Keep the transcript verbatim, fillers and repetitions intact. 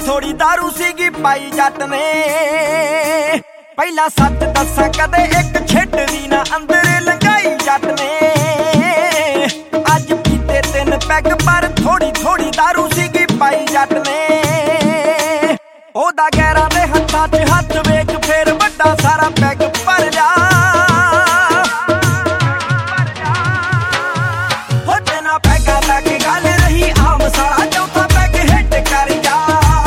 थोड़ी दारू सीगी पाई जट ने। पहला सच दसा कदे एक छिट दी ना अंदर लंघाई जट ने। अज पीते तीन पैग पर थोड़ी थोड़ी दारू सीगी पाई जट ने। ओदा गैर